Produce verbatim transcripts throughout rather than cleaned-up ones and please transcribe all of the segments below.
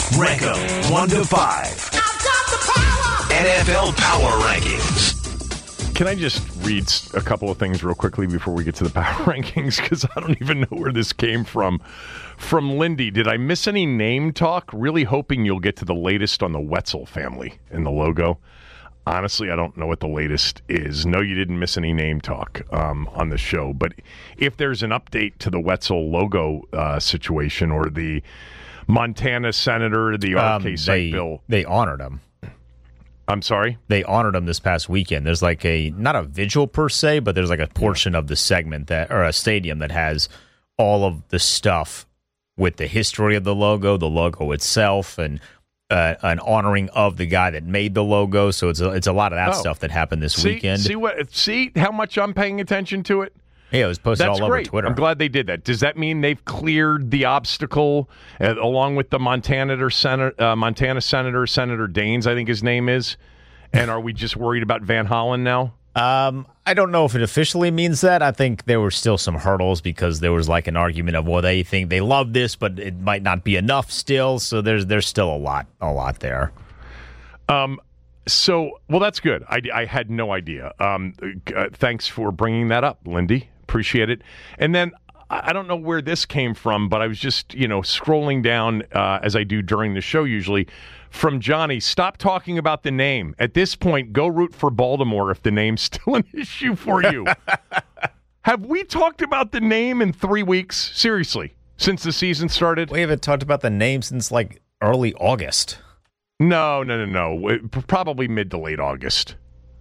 Rank them one to five. I've got the power. N F L Power Rankings. Can I just read a couple of things real quickly before we get to the power rankings? Because I don't even know where this came from. From Lindy, did I miss any name talk? Really hoping you'll get to the latest on the Wetzel family in the logo. Honestly, I don't know what the latest is. No, you didn't miss any name talk um, on the show. But if there's an update to the Wetzel logo uh, situation or the Montana senator, the R K um, site they, bill. They honored him. I'm sorry? They honored him this past weekend. There's like a, not a vigil per se, but there's like a portion of the segment that, or a stadium that has all of the stuff with the history of the logo, the logo itself, and Uh, an honoring of the guy that made the logo, so it's a, it's a lot of that oh. stuff that happened this see, weekend. See what? See how much I'm paying attention to it. Yeah, it was posted That's all great. over Twitter. I'm glad they did that. Does that mean they've cleared the obstacle uh, along with the Montana or Senator, uh, Montana Senator Senator Daines, I think his name is? And are we just worried about Van Hollen now? Um, I don't know if it officially means that. I think there were still some hurdles because there was like an argument of, well, they think they love this, but it might not be enough still. So there's there's still a lot a lot there. Um. So well, that's good. I, I had no idea. Um. Uh, thanks for bringing that up, Lindy. Appreciate it. And then I don't know where this came from, but I was just you know scrolling down uh, as I do during the show usually. From Johnny, stop talking about the name. At this point, go root for Baltimore if the name's still an issue for you. Have we talked about the name in three weeks? Seriously, since the season started? We haven't talked about the name since like early August. No, no, no, no. Probably mid to late August.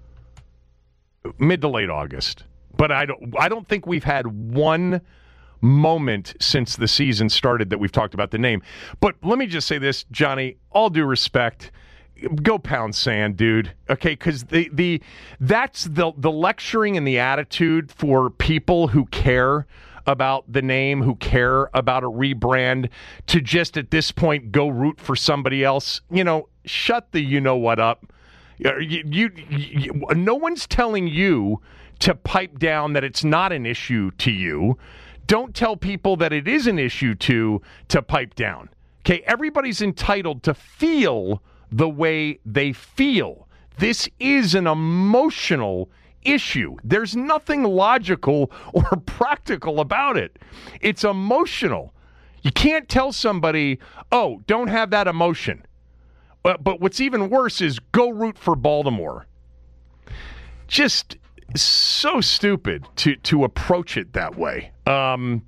Mid to late August. But I don't. I don't think we've had one moment since the season started that we've talked about the name. But let me just say this, Johnny, all due respect, go pound sand, dude. Okay, because the the that's the the lecturing and the attitude for people who care about the name, who care about a rebrand, to just at this point go root for somebody else. You know, shut the you know what up. You, you, you no one's telling you to pipe down that it's not an issue to you. Don't tell people that it is an issue to to pipe down. Okay, everybody's entitled to feel the way they feel. This is an emotional issue. There's nothing logical or practical about it. It's emotional. You can't tell somebody, oh, don't have that emotion. But, but what's even worse is go root for Baltimore. Just so stupid to to approach it that way. Um,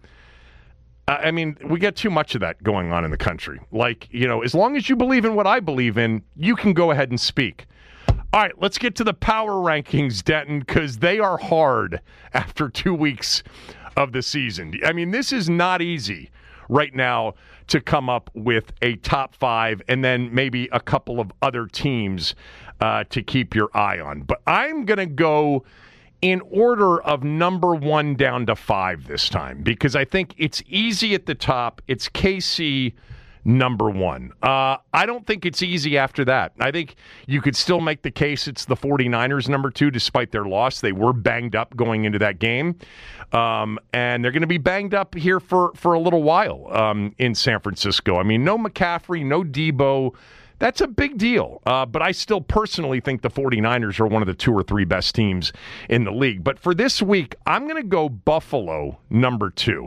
I mean, we get too much of that going on in the country. Like, you know, as long as you believe in what I believe in, you can go ahead and speak. All right, let's get to the power rankings, Denton, because they are hard after two weeks of the season. I mean, this is not easy right now to come up with a top five and then maybe a couple of other teams uh, to keep your eye on. But I'm going to go in order of number one down to five this time, because I think it's easy at the top. It's K C number one. Uh, I don't think it's easy after that. I think you could still make the case it's the 49ers number two, despite their loss. They were banged up going into that game. Um, and they're going to be banged up here for, for a little while um, in San Francisco. I mean, no McCaffrey, no Debo. That's a big deal. Uh, but I still personally think the 49ers are one of the two or three best teams in the league. But for this week, I'm going to go Buffalo number two.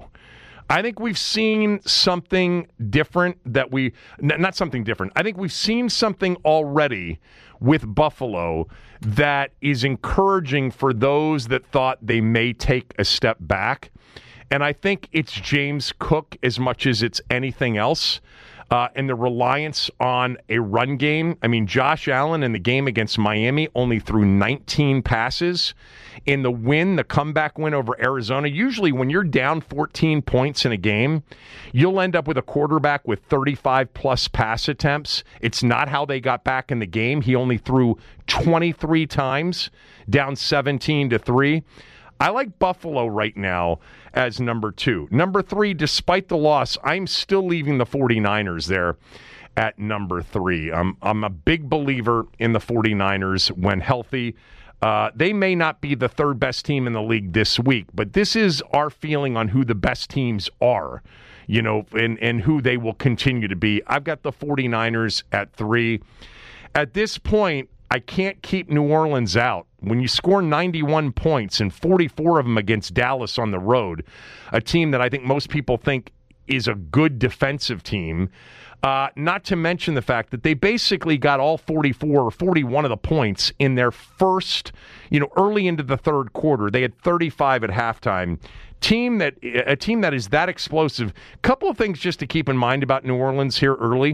I think we've seen something different that we, not something different. I think we've seen something already with Buffalo that is encouraging for those that thought they may take a step back. And I think it's James Cook as much as it's anything else. Uh, and the reliance on a run game. I mean, Josh Allen in the game against Miami only threw nineteen passes. In the win, the comeback win over Arizona, usually when you're down fourteen points in a game, you'll end up with a quarterback with thirty-five plus pass attempts. It's not how they got back in the game. He only threw twenty-three times, down seventeen to three. I like Buffalo right now as number two. Number three, despite the loss, I'm still leaving the 49ers there at number three. I'm, I'm a big believer in the 49ers when healthy. Uh, they may not be the third best team in the league this week, but this is our feeling on who the best teams are you know, and, and who they will continue to be. I've got the 49ers at three. At this point, I can't keep New Orleans out. When you score ninety-one points and forty-four of them against Dallas on the road, a team that I think most people think is a good defensive team, uh, not to mention the fact that they basically got all forty-four or forty-one of the points in their first, you know, early into the third quarter. They had thirty-five at halftime. Team that a team that is that explosive. Couple of things just to keep in mind about New Orleans here early.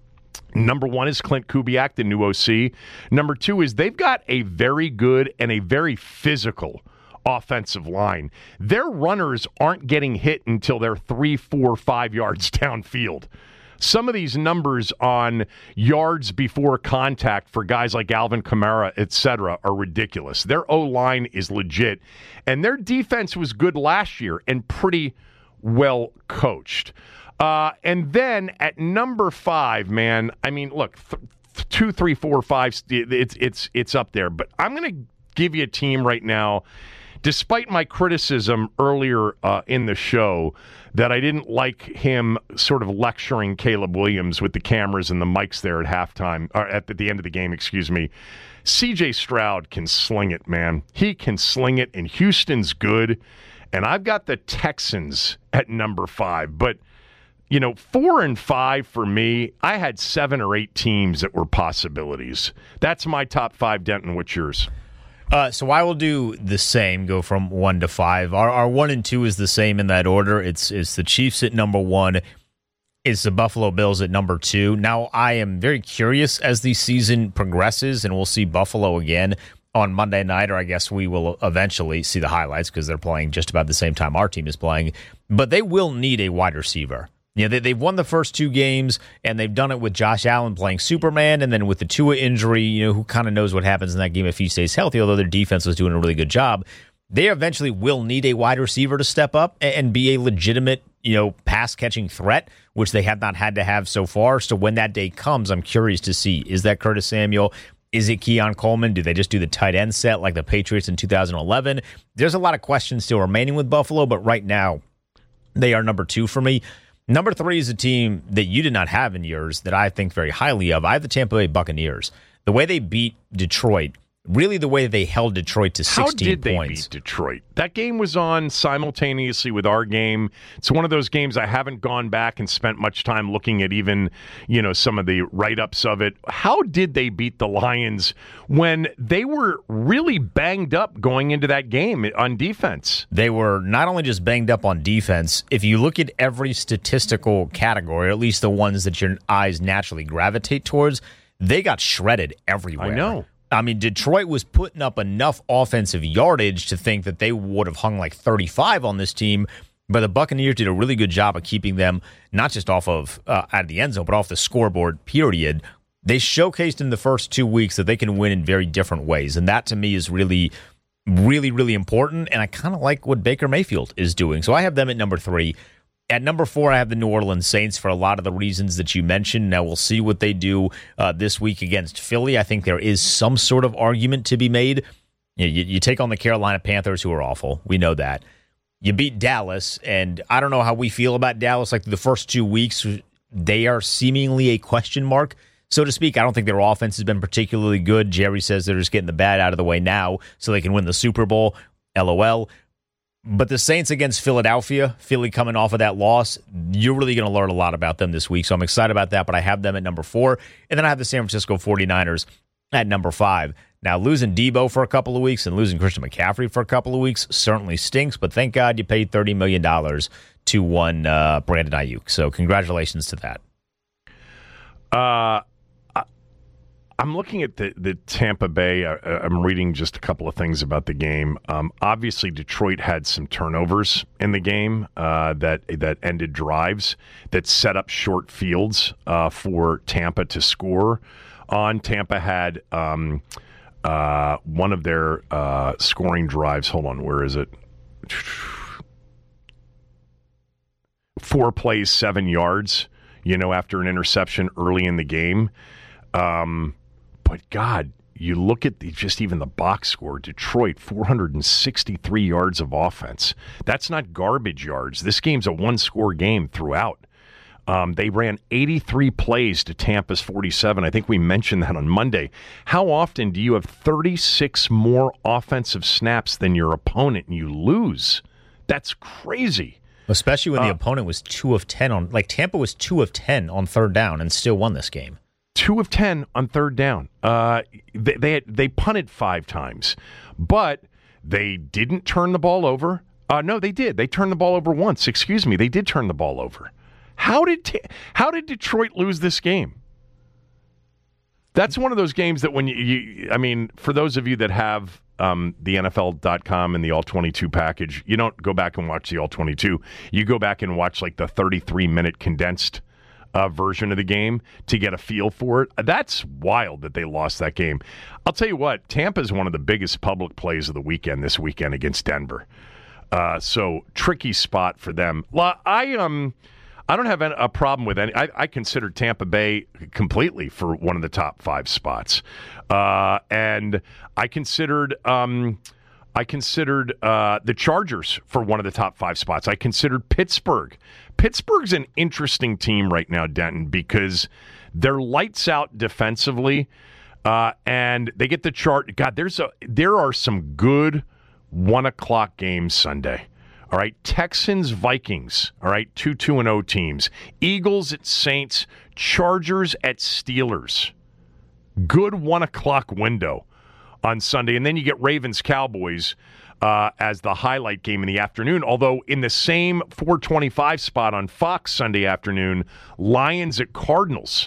Number one is Clint Kubiak, the new O C. Number two is they've got a very good and a very physical offensive line. Their runners aren't getting hit until they're three, four, five yards downfield. Some of these numbers on yards before contact for guys like Alvin Kamara, et cetera, are ridiculous. Their O-line is legit, and their defense was good last year and pretty well coached. Uh, and then at number five, man, I mean, look, th- th- two, three, four, five, it's it's it's up there. But I'm going to give you a team right now, despite my criticism earlier uh, in the show that I didn't like him sort of lecturing Caleb Williams with the cameras and the mics there at halftime, or at the end of the game, excuse me. C J Stroud can sling it, man. He can sling it, and Houston's good. And I've got the Texans at number five, but you know, four and five for me, I had seven or eight teams that were possibilities. That's my top five, Denton. What's yours? Uh, so I will do the same, go from one to five. Our, our one and two is the same in that order. It's, it's the Chiefs at number one. It's the Buffalo Bills at number two. Now, I am very curious as the season progresses, and we'll see Buffalo again on Monday night, or I guess we will eventually see the highlights because they're playing just about the same time our team is playing. But they will need a wide receiver. Yeah, they, they've won the first two games, and they've done it with Josh Allen playing Superman, and then with the Tua injury, you know, who kind of knows what happens in that game if he stays healthy, although their defense was doing a really good job. They eventually will need a wide receiver to step up and be a legitimate, you know, pass-catching threat, which they have not had to have so far. So when that day comes, I'm curious to see, is that Curtis Samuel? Is it Keon Coleman? Do they just do the tight end set like the Patriots in two thousand eleven? There's a lot of questions still remaining with Buffalo, but right now, they are number two for me. Number three is a team that you did not have in yours that I think very highly of. I have the Tampa Bay Buccaneers. The way they beat Detroit, really the way they held Detroit to sixteen points. How did they beat Detroit? That game was on simultaneously with our game. It's one of those games I haven't gone back and spent much time looking at even, you know, some of the write-ups of it. How did they beat the Lions when they were really banged up going into that game on defense? They were not only just banged up on defense. If you look at every statistical category, or at least the ones that your eyes naturally gravitate towards, they got shredded everywhere. I know. I mean, Detroit was putting up enough offensive yardage to think that they would have hung like thirty-five on this team, but the Buccaneers did a really good job of keeping them not just off of uh, out of the end zone, but off the scoreboard, period. They showcased in the first two weeks that they can win in very different ways, and that to me is really, really, really important, and I kind of like what Baker Mayfield is doing. So I have them at number three. At number four, I have the New Orleans Saints for a lot of the reasons that you mentioned. Now, we'll see what they do uh, this week against Philly. I think there is some sort of argument to be made. You, you, you take on the Carolina Panthers, who are awful. We know that. You beat Dallas, and I don't know how we feel about Dallas. Like the first two weeks, they are seemingly a question mark, so to speak. I don't think their offense has been particularly good. Jerry says they're just getting the bad out of the way now so they can win the Super Bowl. LOL. But the Saints against Philadelphia, Philly coming off of that loss, you're really going to learn a lot about them this week. So I'm excited about that, but I have them at number four. And then I have the San Francisco forty-niners at number five. Now, losing Debo for a couple of weeks and losing Christian McCaffrey for a couple of weeks certainly stinks, but thank God you paid thirty million dollars to one uh, Brandon Ayuk. So congratulations to that. Uh, I'm looking at the, the Tampa Bay. I, I'm reading just a couple of things about the game. Um, obviously, Detroit had some turnovers in the game uh, that that ended drives that set up short fields uh, for Tampa to score on. Tampa had um, uh, one of their uh, scoring drives. Hold on, where is it? Four plays, seven yards, you know, after an interception early in the game. Um, but, God, you look at the, just even the box score, Detroit, four hundred sixty-three yards of offense. That's not garbage yards. This game's a one-score game throughout. Um, they ran eighty-three plays to Tampa's forty-seven. I think we mentioned that on Monday. How often do you have thirty-six more offensive snaps than your opponent and you lose? That's crazy. Especially when uh, the opponent was two of ten on, like Tampa was two of ten on third down and still won this game. Two of ten on third down. Uh, they they, had, they punted five times, but they didn't turn the ball over. Uh, no, they did. They turned the ball over once. Excuse me, they did turn the ball over. How did t- how did Detroit lose this game? That's one of those games that when you, you I mean, for those of you that have um, the N F L dot com and the All twenty-two package, you don't go back and watch the All twenty-two. You go back and watch like the thirty-three minute condensed uh, version of the game to get a feel for it. That's wild that they lost that game. I'll tell you what, Tampa is one of the biggest public plays of the weekend this weekend against Denver. Uh, so tricky spot for them. I um. I don't have a problem with any. I, I consider Tampa Bay completely for one of the top five spots, uh, and I considered um, I considered uh, the Chargers for one of the top five spots. I considered Pittsburgh. Pittsburgh's an interesting team right now, Denton, because they're lights out defensively, uh, and they get the chart. God, there's a there are some good one o'clock games Sunday. All right, Texans, Vikings, all right, two two and oh teams. Eagles at Saints, Chargers at Steelers. Good one o'clock window on Sunday. And then you get Ravens, Cowboys uh, as the highlight game in the afternoon. Although in the same four twenty-five spot on Fox Sunday afternoon, Lions at Cardinals.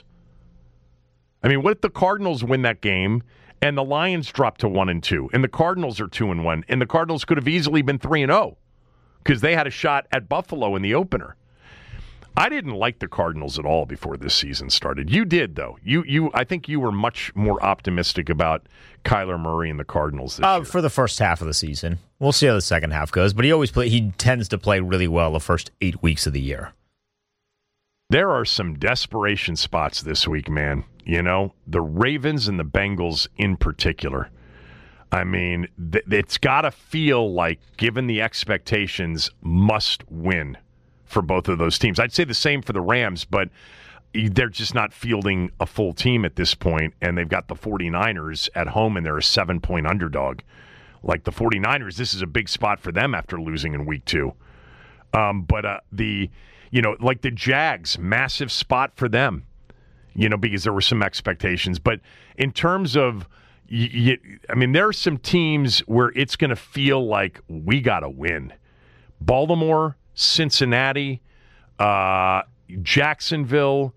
I mean, what if the Cardinals win that game and the Lions drop to one and two, and the Cardinals are two and one, and the Cardinals could have easily been three and oh? Because they had a shot at Buffalo in the opener. I didn't like the Cardinals at all before this season started. You did, though. You, you, I think you were much more optimistic about Kyler Murray and the Cardinals this uh, year. For the first half of the season. We'll see how the second half goes. But he always play. He tends to play really well the first eight weeks of the year. There are some desperation spots this week, man. You know, the Ravens and the Bengals in particular. I mean, th- it's got to feel like, given the expectations, must win for both of those teams. I'd say the same for the Rams, but they're just not fielding a full team at this point, and they've got the 49ers at home, and they're a seven-point underdog. Like the 49ers, this is a big spot for them after losing in week two. Um, but uh, the, you know, like the Jags, massive spot for them, you know, because there were some expectations. But in terms of, You, you, I mean, there are some teams where it's going to feel like we got to win. Baltimore, Cincinnati, uh, Jacksonville,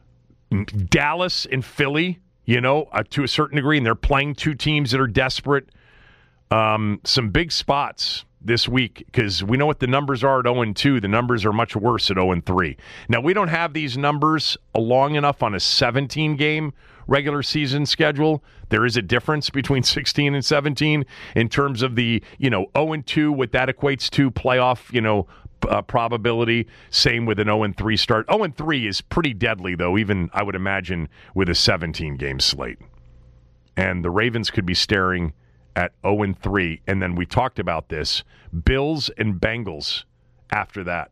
Dallas, and Philly, you know, uh, to a certain degree, and they're playing two teams that are desperate. Um, some big spots this week because we know what the numbers are at oh and two. The numbers are much worse at oh and three. Now, we don't have these numbers long enough on a seventeen-game regular season schedule. There is a difference between sixteen and seventeen in terms of the, you know, oh and two, what that equates to playoff, you know, uh, probability. Same with an oh and three start. oh and three is pretty deadly, though, even, I would imagine, with a seventeen-game slate. And the Ravens could be staring at oh and three, and then we talked about this, Bills and Bengals after that.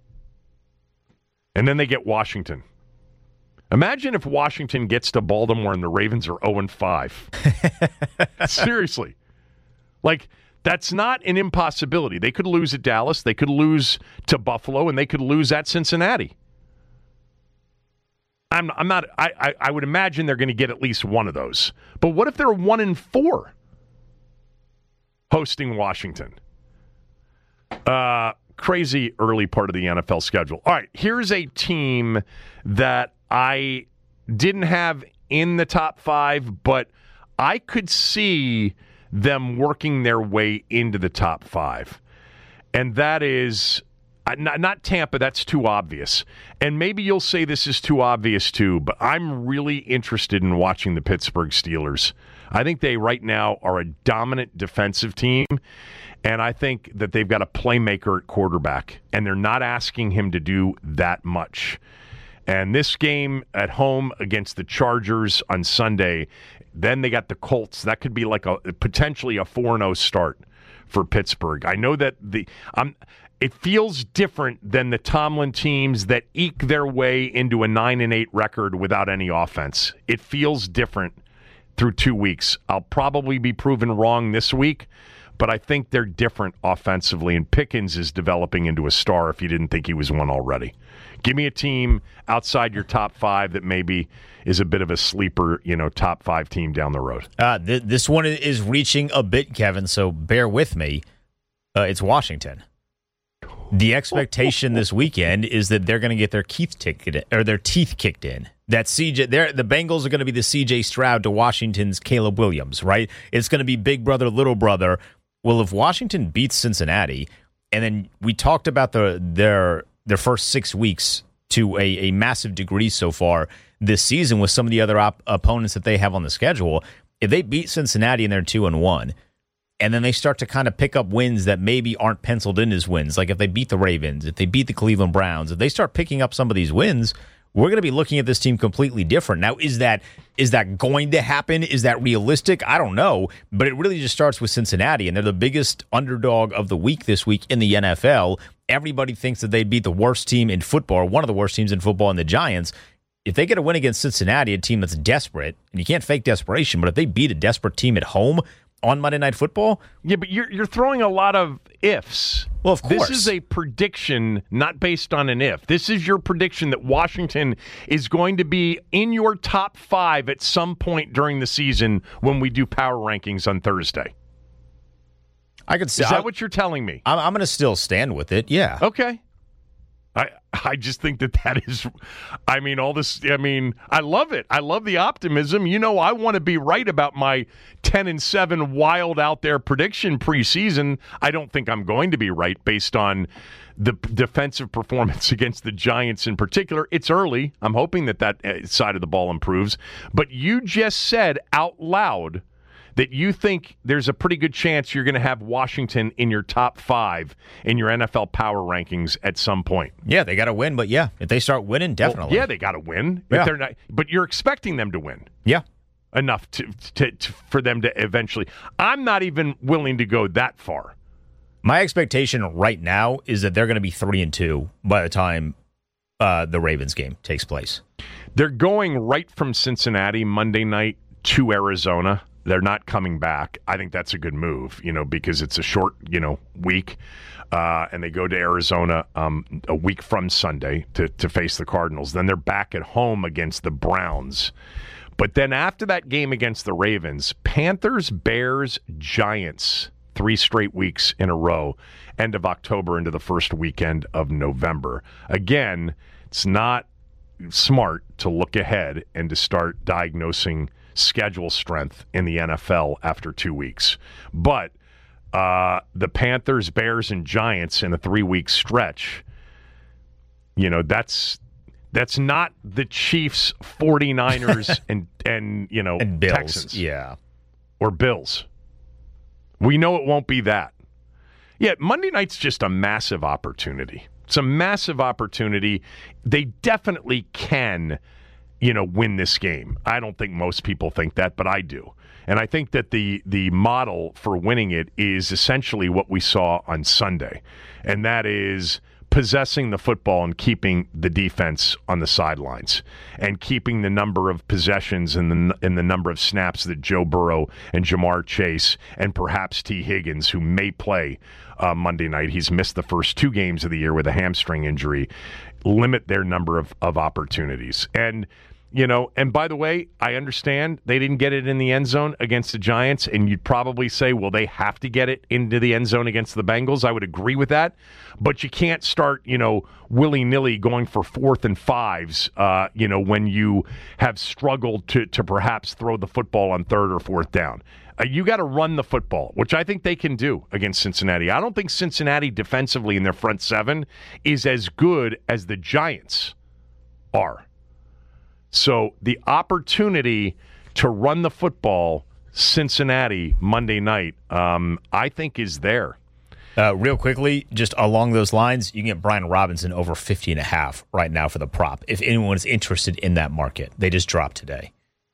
And then they get Washington. Imagine if Washington gets to Baltimore and the Ravens are oh and five. Seriously. Like, that's not an impossibility. They could lose at Dallas, they could lose to Buffalo, and they could lose at Cincinnati. I'm, I'm not, I, I, I would imagine they're going to get at least one of those. But what if they're one and four hosting Washington? Uh, crazy early part of the N F L schedule. All right, here's a team that I didn't have in the top five, but I could see them working their way into the top five. And that is uh, not, not Tampa. That's too obvious. And maybe you'll say this is too obvious too, but I'm really interested in watching the Pittsburgh Steelers. I think they right now are a dominant defensive team, and I think that they've got a playmaker at quarterback, and they're not asking him to do that much. And this game at home against the Chargers on Sunday, Then they got the Colts. That could be like a potentially a four and oh start for Pittsburgh. I know that the um, it feels different than the Tomlin teams that eke their way into a nine and eight record without any offense. It feels different through two weeks. I'll probably be proven wrong this week, but I think they're different offensively, and Pickens is developing into a star if you didn't think he was one already. Give me a team outside your top five that maybe is a bit of a sleeper, you know, top five team down the road. Uh, th- this one is reaching a bit, Kevin, so bear with me. Uh, it's Washington. The expectation this weekend is that they're going to get their teeth kicked in, or their teeth kicked in. That C J, the Bengals are going to be the C J Stroud to Washington's Caleb Williams, right? It's going to be big brother, little brother. Well, if Washington beats Cincinnati, and then we talked about the their their first six weeks to a, a massive degree so far this season with some of the other op- opponents that they have on the schedule, if they beat Cincinnati and they're two and one, and then they start to kind of pick up wins that maybe aren't penciled in as wins, like if they beat the Ravens, if they beat the Cleveland Browns, if they start picking up some of these wins, we're going to be looking at this team completely different. Now, is that is that going to happen? Is that realistic? I don't know, but it really just starts with Cincinnati, and they're the biggest underdog of the week this week in the N F L. Everybody thinks that they'd beat the worst team in football, or one of the worst teams in football, in the Giants. If they get a win against Cincinnati, a team that's desperate, and you can't fake desperation, but if they beat a desperate team at home on Monday Night Football. Yeah, but you're you're throwing a lot of ifs. Well, of course. This is a prediction not based on an if. This is your prediction that Washington is going to be in your top five at some point during the season when we do power rankings on Thursday. I could say, is that what you're telling me? I'm, I'm going to still stand with it, yeah. Okay. I I just think that that is, I mean, all this, I mean, I love it. I love the optimism. You know, I want to be right about my ten and seven wild out there prediction preseason. I don't think I'm going to be right based on the defensive performance against the Giants in particular. It's early. I'm hoping that that side of the ball improves. But you just said out loud that you think there's a pretty good chance you're going to have Washington in your top five in your N F L power rankings at some point. Yeah, they got to win, but yeah, if they start winning, definitely. Well, yeah, they got to win. Yeah. If they're not, but you're expecting them to win. Yeah. Enough to, to, to for them to eventually. I'm not even willing to go that far. My expectation right now is that they're going to be three and two by the time uh, the Ravens game takes place. They're going right from Cincinnati Monday night to Arizona. They're not coming back. I think that's a good move, you know, because it's a short, you know, week, uh, and they go to Arizona um, a week from Sunday to, to face the Cardinals. Then they're back at home against the Browns. But then after that game against the Ravens, Panthers, Bears, Giants, three straight weeks in a row, end of October into the first weekend of November. Again, it's not smart to look ahead and to start diagnosing schedule strength in the N F L after two weeks. But uh, the Panthers, Bears, and Giants in a three-week stretch, you know, that's that's not the Chiefs, 49ers, and, and you know, and Bills. Texans. Yeah. Or Bills. We know it won't be that. Yeah, Monday night's just a massive opportunity. It's a massive opportunity. They definitely can, you know, win this game. I don't think most people think that, but I do. And I think that the the model for winning it is essentially what we saw on Sunday, and that is possessing the football and keeping the defense on the sidelines and keeping the number of possessions and the, and the number of snaps that Joe Burrow and Jamar Chase and perhaps T. Higgins, who may play uh, Monday night. He's missed the first two games of the year with a hamstring injury. Limit their number of, of opportunities. And You know, and by the way, I understand they didn't get it in the end zone against the Giants, and you'd probably say, well, they have to get it into the end zone against the Bengals. I would agree with that, but you can't start, you know, willy-nilly going for fourth and fives, uh, you know, when you have struggled to, to perhaps throw the football on third or fourth down. Uh, you got to run the football, which I think they can do against Cincinnati. I don't think Cincinnati defensively in their front seven is as good as the Giants are. So the opportunity to run the football, Cincinnati, Monday night, um, I think is there. Uh, real quickly, just along those lines, you can get Brian Robinson over fifty and a half right now for the prop. If anyone is interested in that market, they just dropped today.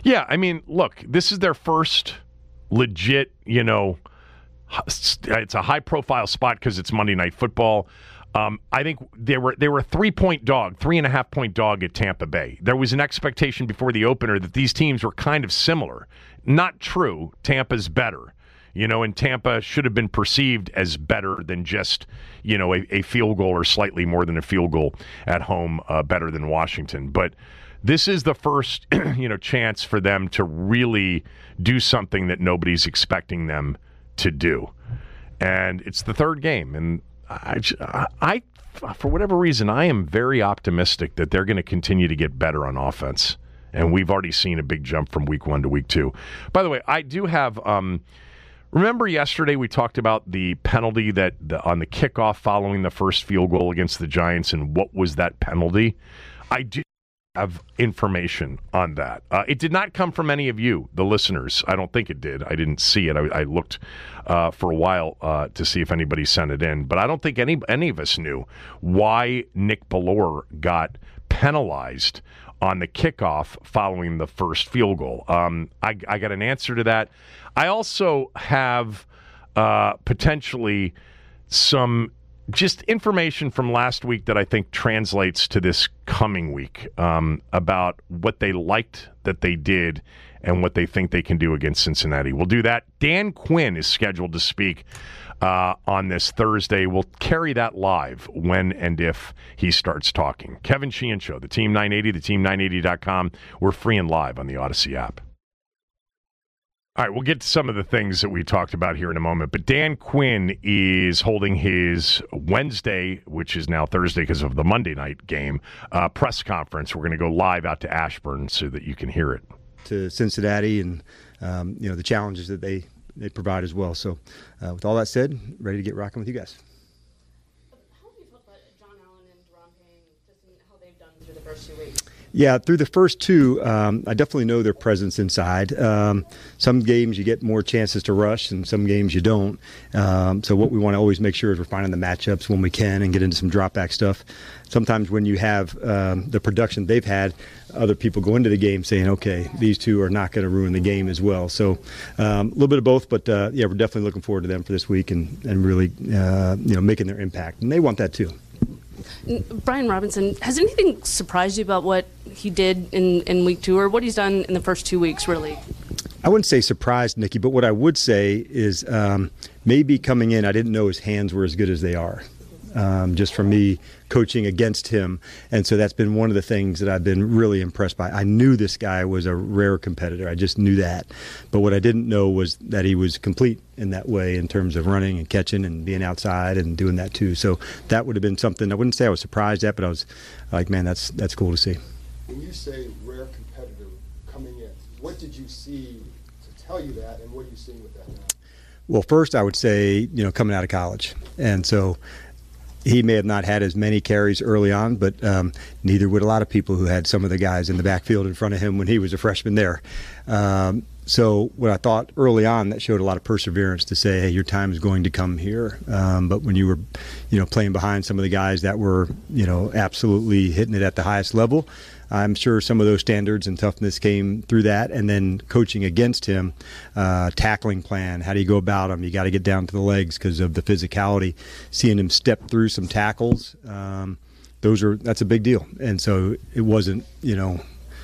Yeah, I mean, look, this is their first legit, you know, it's a high-profile spot because it's Monday Night Football. Um, I think they were they were a three-point dog, three-and-a-half-point dog at Tampa Bay. There was an expectation before the opener that these teams were kind of similar. Not true. Tampa's better. You know, and Tampa should have been perceived as better than just, you know, a, a field goal or slightly more than a field goal at home, uh, better than Washington. But this is the first, you know, chance for them to really do something that nobody's expecting them to do. And it's the third game. And I, I, for whatever reason, I am very optimistic that they're going to continue to get better on offense. And we've already seen a big jump from week one to week two. By the way, I do have... Um, Remember yesterday we talked about the penalty that the, on the kickoff following the first field goal against the Giants, and what was that penalty? I do have information on that. Uh, it did not come from any of you, the listeners. I don't think it did. I didn't see it. I, I looked uh, for a while uh, to see if anybody sent it in, but I don't think any any of us knew why Nick Bellore got penalized on the kickoff following the first field goal. Um, I, I got an answer to that. I also have uh, potentially some just information from last week that I think translates to this coming week um, about what they liked that they did and what they think they can do against Cincinnati. We'll do that. Dan Quinn is scheduled to speak uh, on this Thursday. We'll carry that live when and if he starts talking. Kevin Sheehan Show, the Team nine eighty, the team nine eighty dot com. We're free and live on the Odyssey app. All right, we'll get to some of the things that we talked about here in a moment. But Dan Quinn is holding his Wednesday, which is now Thursday because of the Monday night game, uh, press conference. We're going to go live out to Ashburn so that you can hear it. To Cincinnati and, um, you know, the challenges that they, they provide as well. So uh, with all that said, ready to get rocking with you guys. How have you felt about John Allen and Deron Payne, just in how they've done through the first two weeks? Yeah, through the first two, um, I definitely know their presence inside. Um, some games you get more chances to rush, and some games you don't. Um, so what we want to always make sure is we're finding the matchups when we can and get into some drop back stuff. Sometimes when you have um, the production they've had, other people go into the game saying, okay, these two are not going to ruin the game as well. So um, a little bit of both, but uh, yeah, we're definitely looking forward to them for this week and, and really uh, you know, making their impact. And they want that too. Brian Robinson, has anything surprised you about what he did in, in week two, or what he's done in the first two weeks, really? I wouldn't say surprised, Nikki, but what I would say is um, maybe coming in, I didn't know his hands were as good as they are, um, just from me coaching against him. And so that's been one of the things that I've been really impressed by. I knew this guy was a rare competitor. I just knew that. But what I didn't know was that he was complete in that way in terms of running and catching and being outside and doing that too. So that would have been something I wouldn't say I was surprised at, but I was like, man, that's that's cool to see. When you say rare competitor coming in, what did you see to tell you that, and what are you seeing with that now? Well, first I would say, you know, coming out of college. And so he may have not had as many carries early on, but um, neither would a lot of people who had some of the guys in the backfield in front of him when he was a freshman there. Um, so what I thought early on, that showed a lot of perseverance to say, hey, your time is going to come here. Um, but when you were, you know, playing behind some of the guys that were, you know, absolutely hitting it at the highest level, I'm sure some of those standards and toughness came through that. And then coaching against him, uh, tackling plan, how do you go about him? You got to get down to the legs because of the physicality. Seeing him step through some tackles, um, those are that's a big deal. And so it wasn't, you know,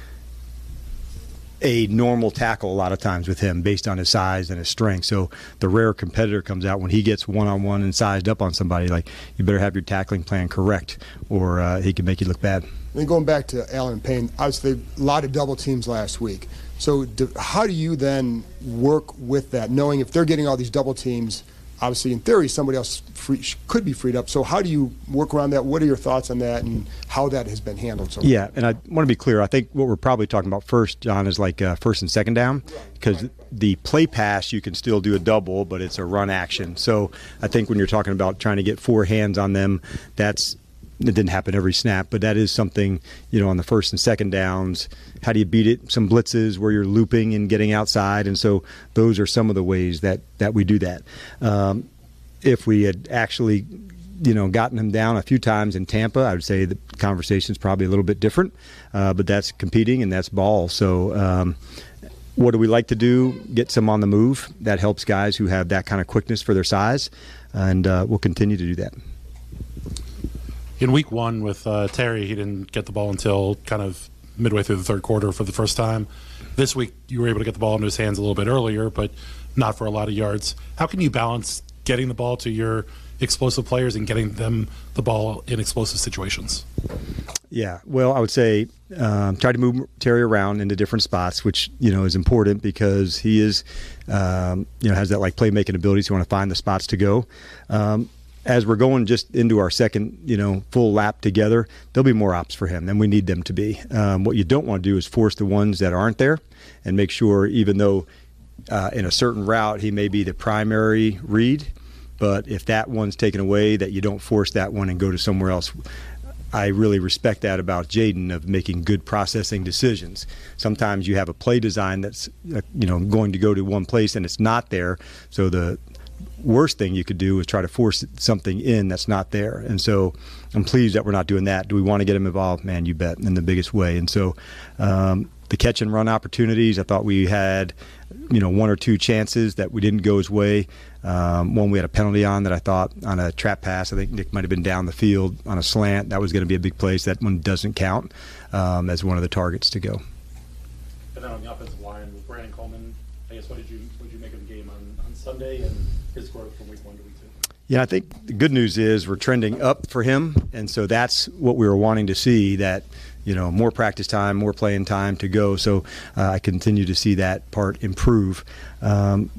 a normal tackle a lot of times with him based on his size and his strength. So the rare competitor comes out when he gets one-on-one and sized up on somebody, like, you better have your tackling plan correct or uh, he can make you look bad. And then going back to Allen and Payne, obviously a lot of double teams last week. So do, how do you then work with that, knowing if they're getting all these double teams, obviously in theory somebody else free, could be freed up. So how do you work around that? What are your thoughts on that and how that has been handled so far? Yeah, and I want to be clear. I think what we're probably talking about first, John, is like uh, first and second down, because right, right. the play pass you can still do a double, but it's a run action. So I think when you're talking about trying to get four hands on them, that's it didn't happen every snap, but that is something, you know, on the first and second downs. How do you beat it? Some blitzes where you're looping and getting outside, and so those are some of the ways that, that we do that. Um, if we had actually you know, gotten him down a few times in Tampa. I would say the conversation is probably a little bit different, uh, but that's competing and that's ball. So um, what do we like to do? Get some on the move. That helps guys who have that kind of quickness for their size, and uh, we'll continue to do that. In week one with uh, Terry, he didn't get the ball until kind of midway through the third quarter for the first time. This week, you were able to get the ball into his hands a little bit earlier, but not for a lot of yards. How can you balance getting the ball to your explosive players and getting them the ball in explosive situations? Yeah, well, I would say um, try to move Terry around into different spots, which, you know, is important because he is, um, you know, has that like playmaking ability. So you want to find the spots to go. Um, as we're going just into our second, you know, full lap together, there'll be more ops for him, and we need them to be. Um, what you don't want to do is force the ones that aren't there, and make sure, even though uh, in a certain route he may be the primary read, but if that one's taken away, that you don't force that one and go to somewhere else. I really respect that about Jaden, of making good processing decisions. Sometimes you have a play design that's, uh, you know, going to go to one place and it's not there. So the worst thing you could do is try to force something in that's not there. And so I'm pleased that we're not doing that. Do we want to get him involved? Man, you bet, in the biggest way. And so um, the catch and run opportunities, I thought we had, you know, one or two chances that we didn't go his way. Um, one we had a penalty on that I thought on a trap pass. I think Nick might have been down the field on a slant. That was going to be a big place. That one doesn't count um, as one of the targets to go. And then on the offensive line with Brandon Coleman, I guess what did you what did you make of the game on, on Sunday and his growth from week one to week two? Yeah, I think the good news is we're trending up for him, and so that's what we were wanting to see, that, you know, more practice time, more playing time to go. So uh, I continue to see that part improve. Um,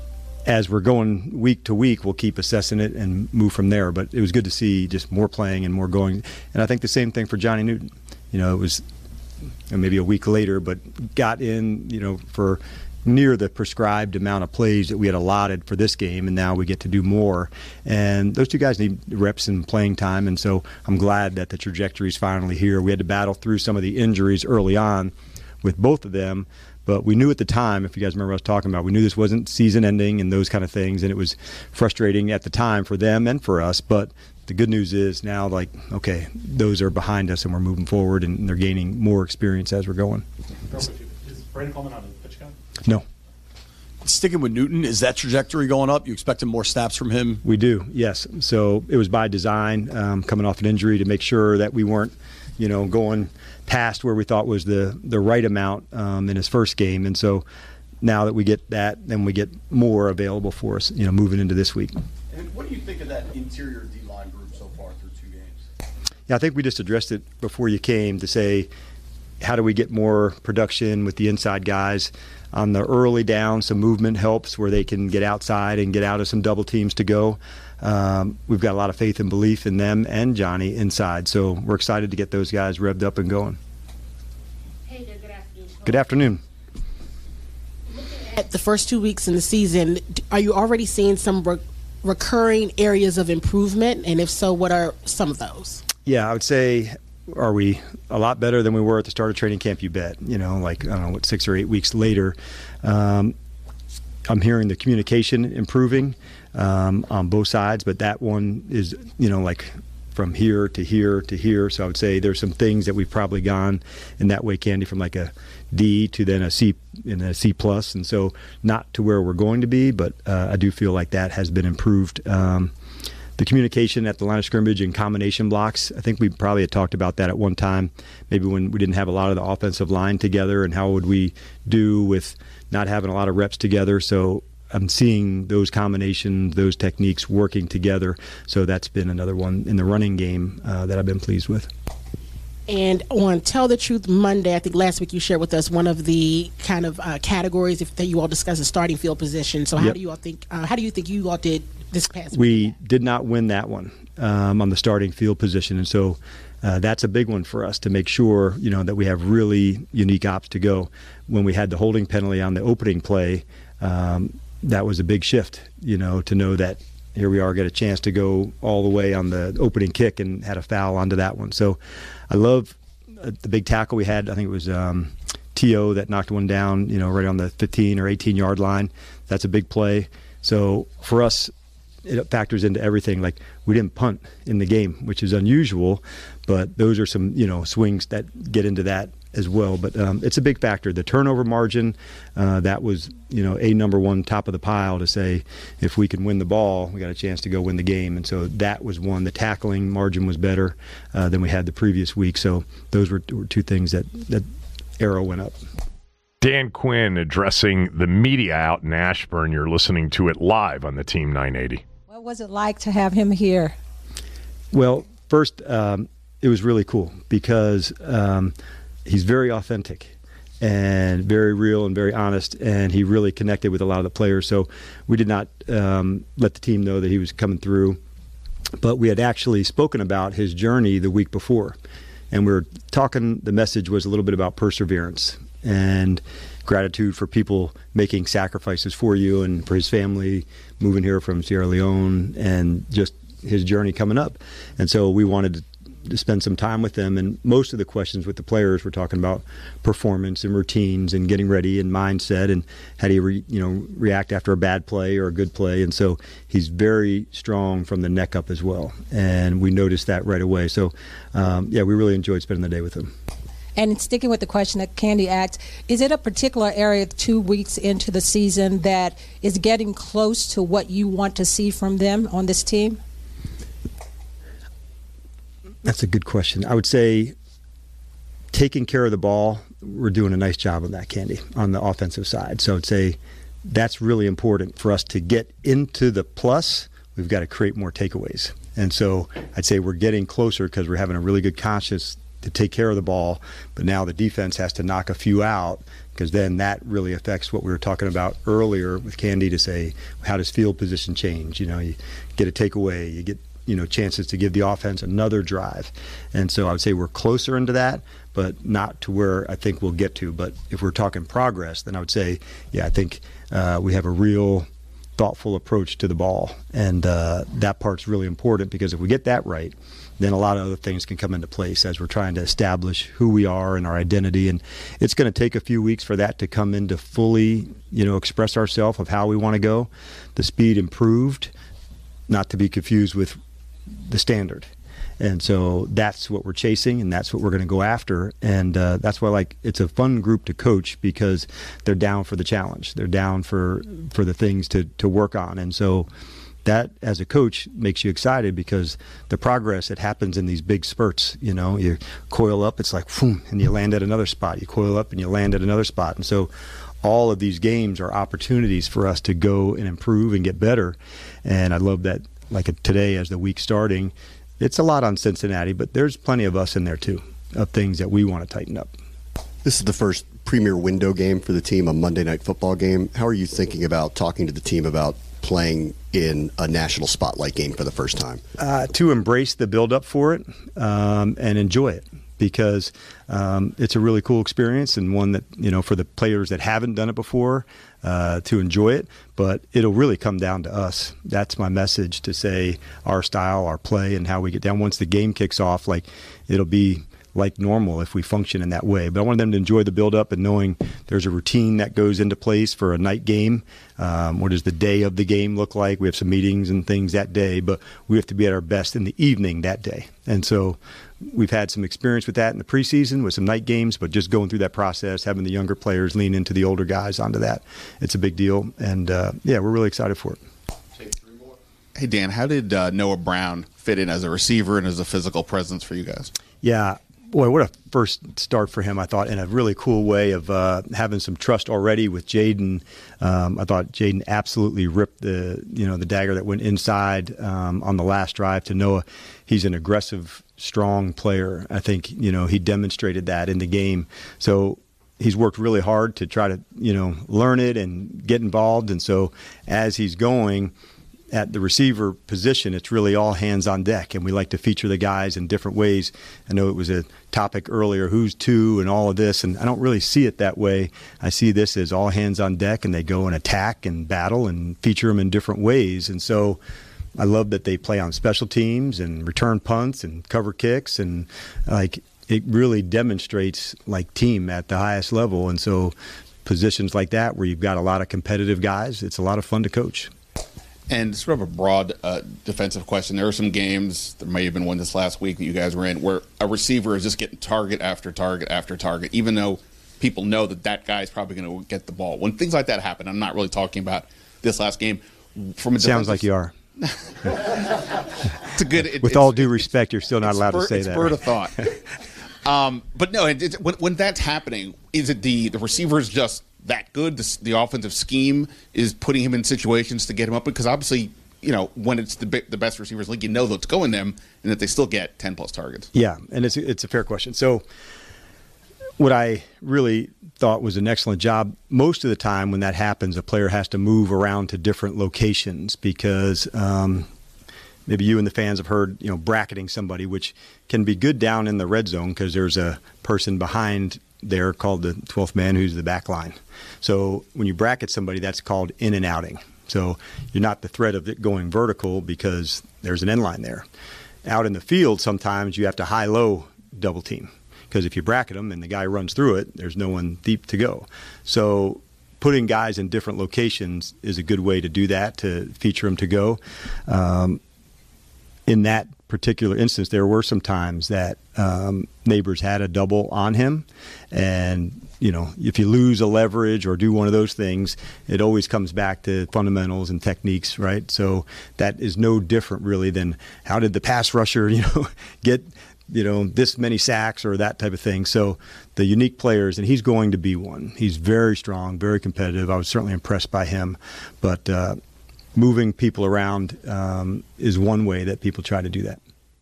as we're going week to week, we'll keep assessing it and move from there. But it was good to see just more playing and more going. And I think the same thing for Johnny Newton. You know, it was maybe a week later, but got in, you know, for near the prescribed amount of plays that we had allotted for this game, and now we get to do more. And those two guys need reps and playing time, and so I'm glad that the trajectory is finally here. We had to battle through some of the injuries early on with both of them, but we knew at the time, if you guys remember what I was talking about, we knew this wasn't season ending and those kind of things, and it was frustrating at the time for them and for us. But the good news is now, like, okay, those are behind us and we're moving forward, and they're gaining more experience as we're going. Is Brandon Coleman on the pitch count? No. Sticking with Newton, is that trajectory going up? You expecting more snaps from him? We do, yes. So it was by design, um, coming off an injury, to make sure that we weren't, you know, going past where we thought was the, the right amount um, in his first game. And so now that we get that, then we get more available for us, you know, moving into this week. And what do you think of that interior D-line group so far through two games? Yeah, I think we just addressed it before you came to say, how do we get more production with the inside guys? On the early down, some movement helps where they can get outside and get out of some double teams to go. Um, we've got a lot of faith and belief in them and Johnny inside, so we're excited to get those guys revved up and going. Hey there, good afternoon. Good afternoon. At the first two weeks in the season, are you already seeing some re- recurring areas of improvement? And if so, what are some of those? Yeah, I would say, are we a lot better than we were at the start of training camp? You bet. You know, like, I don't know, what, six or eight weeks later. Um, I'm hearing the communication improving um, on both sides, but that one is, you know, like from here to here to here. So I would say there's some things that we've probably gone in that way, Candy, from like a D to then a C and a C plus, and so not to where we're going to be, but uh, I do feel like that has been improved. Um, The communication at the line of scrimmage and combination blocks, I think we probably had talked about that at one time, maybe when we didn't have a lot of the offensive line together, and how would we do with not having a lot of reps together. So I'm seeing those combinations, those techniques working together. So that's been another one in the running game uh, that I've been pleased with. And on Tell the Truth Monday, I think last week you shared with us one of the kind of uh, categories if, that you all discussed, the starting field position. So how Yep. do you all think? Uh, how do you think you all did this past We week? did not win that one um, on the starting field position, and so uh, that's a big one for us to make sure, you know, that we have really unique ops to go. When we had the holding penalty on the opening play, um, that was a big shift, you know, to know that here we are, get a chance to go all the way on the opening kick, and had a foul onto that one. So I love uh, the big tackle we had. I think it was um, T O that knocked one down, you know, right on the fifteen or eighteen yard line. That's a big play. So for us, it factors into everything. Like, we didn't punt in the game, which is unusual, but those are some, you know, swings that get into that as well. But um, it's a big factor. The turnover margin, uh, that was, you know, a number one top of the pile to say, if we can win the ball, we got a chance to go win the game. And so that was one. The tackling margin was better uh, than we had the previous week. So those were, were two things that, that arrow went up. Dan Quinn addressing the media out in Ashburn. You're listening to it live on the Team nine eighty. What was it like to have him here? Well, first, um, it was really cool because um, he's very authentic and very real and very honest, and he really connected with a lot of the players. So we did not um, let the team know that he was coming through, but we had actually spoken about his journey the week before. And we were talking, the message was a little bit about perseverance and gratitude for people making sacrifices for you and for his family moving here from Sierra Leone and just his journey coming up. And so we wanted to to spend some time with them, and most of the questions with the players were talking about performance and routines and getting ready and mindset and how do you re, you know react after a bad play or a good play. And so he's very strong from the neck up as well, and we noticed that right away. So um, yeah, we really enjoyed spending the day with him. And sticking with the question that Candy asked, is it a particular area two weeks into the season that is getting close to what you want to see from them on this team? That's a good question. I would say taking care of the ball, we're doing a nice job on that, Candy, on the offensive side. So I'd say that's really important for us to get into the plus. We've got to create more takeaways. And so I'd say we're getting closer because we're having a really good conscience to take care of the ball. But now the defense has to knock a few out, because then that really affects what we were talking about earlier with Candy to say, how does field position change? You know, you get a takeaway, you get you know, chances to give the offense another drive. And so I would say we're closer into that, but not to where I think we'll get to. But if we're talking progress, then I would say, yeah, I think uh, we have a real thoughtful approach to the ball. And uh, that part's really important, because if we get that right, then a lot of other things can come into place as we're trying to establish who we are and our identity. And it's going to take a few weeks for that to come in to fully, you know, express ourselves of how we want to go. The speed improved, not to be confused with the standard. And so that's what we're chasing, and that's what we're going to go after. And uh, that's why, like, it's a fun group to coach, because they're down for the challenge. They're down for for the things to, to work on. And so that, as a coach, makes you excited, because the progress, it happens in these big spurts. You know, you coil up, it's like, boom, and you land at another spot. You coil up and you land at another spot. And so all of these games are opportunities for us to go and improve and get better. And I love that, like today as the week starting, it's a lot on Cincinnati, but there's plenty of us in there too, of things that we want to tighten up. This is the first premier window game for the team, a Monday Night Football game. How are you thinking about talking to the team about playing in a national spotlight game for the first time? Uh, to embrace the build-up for it um, and enjoy it, because um, it's a really cool experience, and one that, you know, for the players that haven't done it before, uh, to enjoy it. But it'll really come down to us. That's my message, to say our style, our play, and how we get down. Once the game kicks off, like, it'll be like normal if we function in that way. But I want them to enjoy the build-up and knowing there's a routine that goes into place for a night game. Um, what does the day of the game look like? We have some meetings and things that day, but we have to be at our best in the evening that day. And so we've had some experience with that in the preseason with some night games, but just going through that process, having the younger players lean into the older guys onto that, it's a big deal. And, uh, yeah, we're really excited for it. Hey, Dan, how did uh, Noah Brown fit in as a receiver and as a physical presence for you guys? Yeah. Boy, what a first start for him, I thought, in a really cool way of uh, having some trust already with Jaden. Um, I thought Jaden absolutely ripped the, you know, the dagger that went inside um, on the last drive to Noah. He's an aggressive, strong player. I think, you know, he demonstrated that in the game. So he's worked really hard to try to, you know, learn it and get involved. And so as he's going at the receiver position, it's really all hands on deck, and we like to feature the guys in different ways. I know it was a topic earlier, who's two and all of this, and I don't really see it that way. I see this as all hands on deck, and they go and attack and battle and feature them in different ways. And so I love that they play on special teams and return punts and cover kicks, and like it really demonstrates like team at the highest level. And so positions like that where you've got a lot of competitive guys, it's a lot of fun to coach. And sort of a broad uh, defensive question. There are some games, there may have been one this last week that you guys were in, where a receiver is just getting target after target after target, even though people know that that guy is probably going to get the ball. When things like that happen, I'm not really talking about this last game. From a Sounds like you are. It's a good. It, With all due respect, you're still not allowed spur, to say it's that. Spur of thought. um, but no, it, it, when, when that's happening, is it the the receiver's just that good? The, the offensive scheme is putting him in situations to get him up, because obviously, you know, when it's the the best receivers league, you know that's going them, and that they still get ten plus targets. Yeah, and it's it's a fair question. So, what I really thought was an excellent job, most of the time when that happens, a player has to move around to different locations because um, maybe you and the fans have heard, you know, bracketing somebody, which can be good down in the red zone because there's a person behind there called the twelfth man who's the back line. So when you bracket somebody, that's called in and outing. So you're not the threat of it going vertical because there's an end line there. Out in the field, sometimes you have to high-low double team. Because if you bracket them and the guy runs through it, there's no one deep to go. So putting guys in different locations is a good way to do that, to feature them to go. Um, in that particular instance, there were some times that um, Neighbors had a double on him. And, you know, if you lose a leverage or do one of those things, it always comes back to fundamentals and techniques, right? So that is no different really than how did the pass rusher, you know, get – you know, this many sacks or that type of thing. So the unique players, and he's going to be one. He's very strong, very competitive. I was certainly impressed by him. But uh, moving people around um, is one way that people try to do that.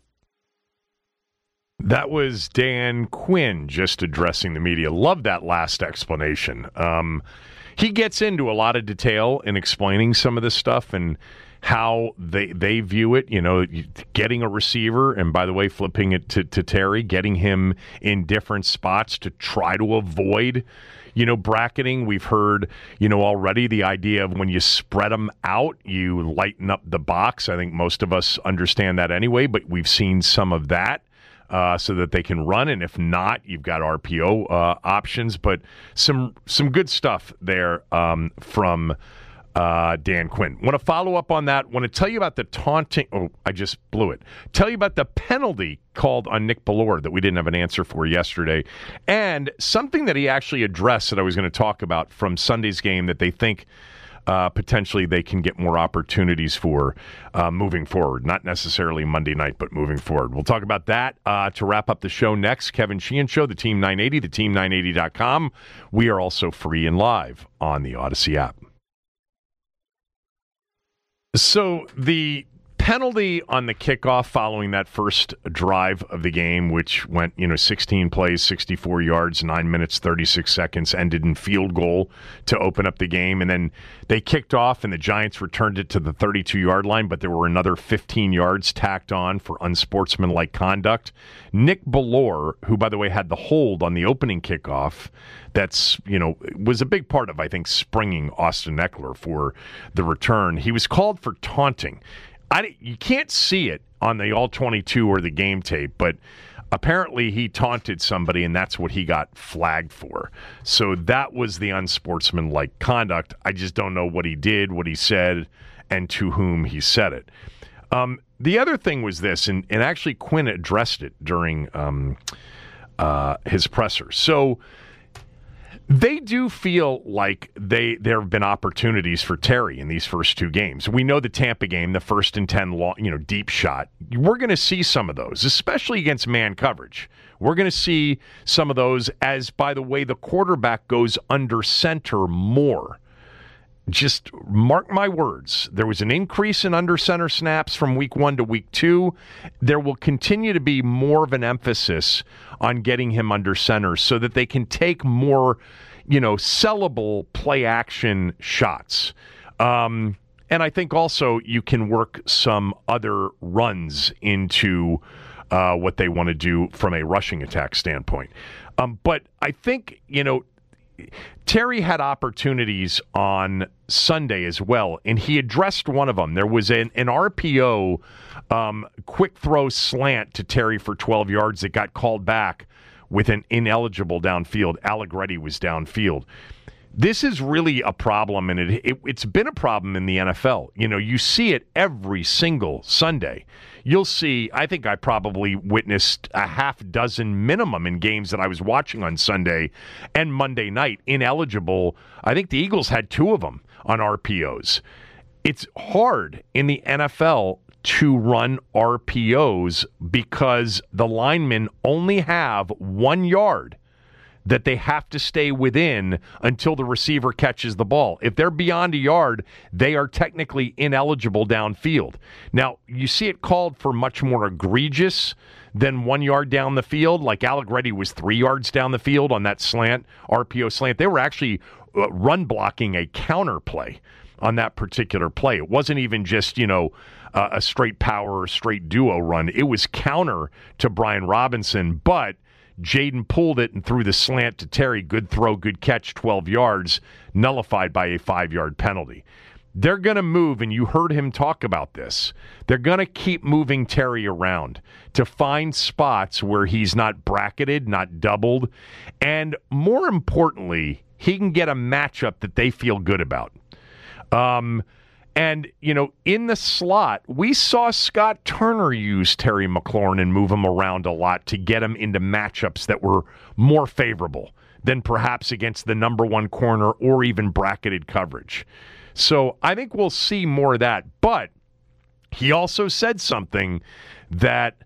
That was Dan Quinn just addressing the media. Love that last explanation. Um, he gets into a lot of detail in explaining some of this stuff and how they they view it, you know, getting a receiver, and by the way, flipping it to, to Terry, getting him in different spots to try to avoid, you know, bracketing. We've heard, you know, already the idea of when you spread them out, you lighten up the box. I think most of us understand that anyway, but we've seen some of that uh, so that they can run, and if not, you've got R P O uh, options, but some, some good stuff there um, from Uh, Dan Quinn. Want to follow up on that? Want to tell you about the taunting. Oh, I just blew it. Tell you about the penalty called on Nick Bellore that we didn't have an answer for yesterday. And something that he actually addressed that I was going to talk about from Sunday's game that they think uh, potentially they can get more opportunities for uh, moving forward. Not necessarily Monday night, but moving forward. We'll talk about that uh, to wrap up the show next. Kevin Sheehan Show, the Team nine eighty, the team nine eighty dot com. We are also free and live on the Odyssey app. So the penalty on the kickoff following that first drive of the game, which went, you know, sixteen plays, sixty-four yards, nine minutes, thirty-six seconds, ended in field goal to open up the game. And then they kicked off and the Giants returned it to the thirty-two-yard line, but there were another fifteen yards tacked on for unsportsmanlike conduct. Nick Bellore, who, by the way, had the hold on the opening kickoff, that's, you know, was a big part of, I think, springing Austin Eckler for the return. He was called for taunting. I, you can't see it on the all twenty-two or the game tape, but apparently he taunted somebody, and that's what he got flagged for. So that was the unsportsmanlike conduct. I just don't know what he did, what he said, and to whom he said it. Um, the other thing was this, and, and actually Quinn addressed it during um, uh, his presser. So they do feel like they there have been opportunities for Terry in these first two games. We know the Tampa game, the first and ten, long, you know, deep shot. We're going to see some of those, especially against man coverage. We're going to see some of those as, by the way, the quarterback goes under center more. Just mark my words. There was an increase in under center snaps from week one to week two. There will continue to be more of an emphasis on getting him under center so that they can take more, you know, sellable play action shots. Um, and I think also you can work some other runs into uh, what they want to do from a rushing attack standpoint. Um, but I think, you know, Terry had opportunities on Sunday as well, and he addressed one of them. There was an, an R P O um, quick throw slant to Terry for twelve yards that got called back with an ineligible downfield. Allegretti was downfield. This is really a problem, and it, it, it's been a problem in the N F L. You know, you see it every single Sunday. You'll see, I think I probably witnessed a half dozen minimum in games that I was watching on Sunday and Monday night, ineligible. I think the Eagles had two of them on R P Os. It's hard in the N F L to run R P Os because the linemen only have one yard that they have to stay within until the receiver catches the ball. If they're beyond a yard, they are technically ineligible downfield. Now, you see it called for much more egregious than one yard down the field. Like Allegretti was three yards down the field on that slant, R P O slant. They were actually uh, run blocking a counter play on that particular play. It wasn't even just, you know, uh, a straight power or straight duo run. It was counter to Brian Robinson, but Jaden pulled it and threw the slant to Terry. Good throw, good catch, twelve yards, nullified by a five-yard penalty. They're going to move, and you heard him talk about this. They're going to keep moving Terry around to find spots where he's not bracketed, not doubled, and more importantly, he can get a matchup that they feel good about. Um, and, you know, in the slot, we saw Scott Turner use Terry McLaurin and move him around a lot to get him into matchups that were more favorable than perhaps against the number one corner or even bracketed coverage. So I think we'll see more of that. But he also said something that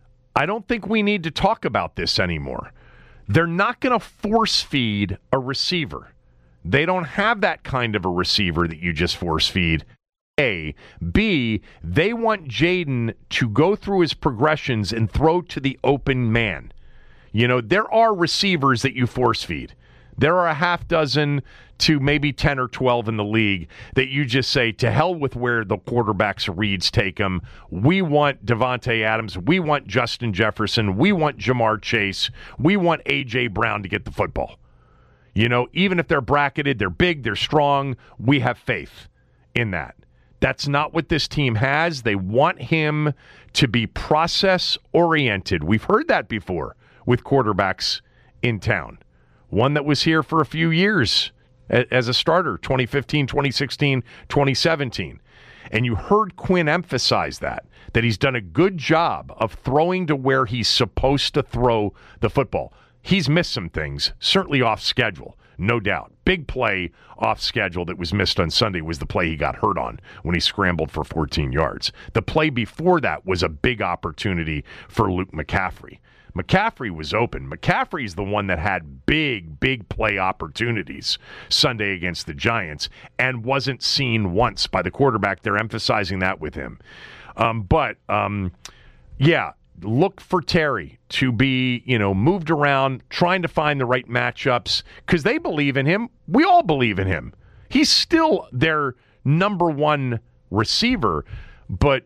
I don't think we need to talk about this anymore. They're not going to force feed a receiver. They don't have that kind of a receiver that you just force feed. A. B. They want Jaden to go through his progressions and throw to the open man. You know, there are receivers that you force feed. There are a half dozen to maybe ten or twelve in the league that you just say, to hell with where the quarterback's reads take them. We want Devontae Adams. We want Justin Jefferson. We want Jamar Chase. We want A J. Brown to get the football. You know, even if they're bracketed, they're big, they're strong, we have faith in that. That's not what this team has. They want him to be process-oriented. We've heard that before with quarterbacks in town. One that was here for a few years as a starter, twenty fifteen, twenty sixteen, twenty seventeen. And you heard Quinn emphasize that, that he's done a good job of throwing to where he's supposed to throw the football. He's missed some things, certainly off schedule, no doubt. Big play off schedule that was missed on Sunday was the play he got hurt on when he scrambled for fourteen yards. The play before that was a big opportunity for Luke McCaffrey. McCaffrey was open. McCaffrey's the one that had big, big play opportunities Sunday against the Giants and wasn't seen once by the quarterback. They're emphasizing that with him. Um, but, um, yeah, look for Terry to be, you know, moved around, trying to find the right matchups, because they believe in him. We all believe in him. He's still their number one receiver, but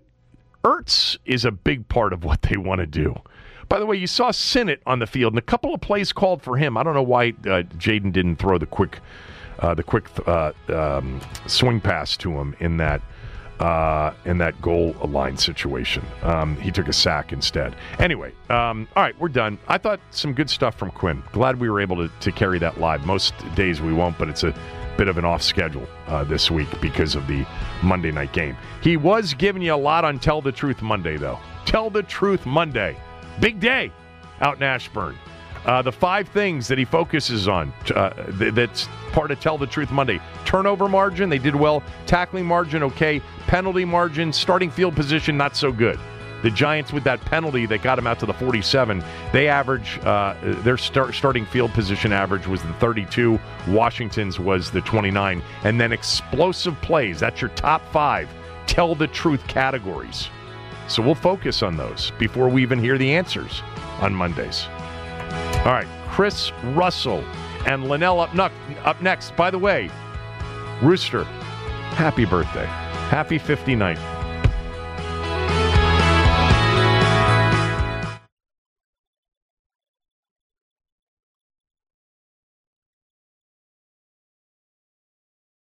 Ertz is a big part of what they want to do. By the way, you saw Sinnott on the field, and a couple of plays called for him. I don't know why uh, Jaden didn't throw the quick, uh, the quick uh, um, swing pass to him in that uh, in that goal line situation. Um, he took a sack instead. Anyway, um, all right, we're done. I thought some good stuff from Quinn. Glad we were able to, to carry that live. Most days we won't, but it's a bit of an off schedule uh, this week because of the Monday night game. He was giving you a lot on Tell the Truth Monday, though. Tell the Truth Monday. Big day out in Ashburn. Uh, the five things that he focuses on, uh, th- that's part of Tell the Truth Monday. Turnover margin, they did well. Tackling margin, okay. Penalty margin, starting field position, not so good. The Giants, with that penalty that got them out to the forty-seven, they average, uh, their start, starting field position average was the thirty-two. Washington's was the twenty-nine. And then explosive plays, that's your top five Tell the Truth categories. So we'll focus on those before we even hear the answers on Mondays. All right, Chris Russell and Linnell up, nu- up next. By the way, Rooster, happy birthday. Happy fifty-ninth.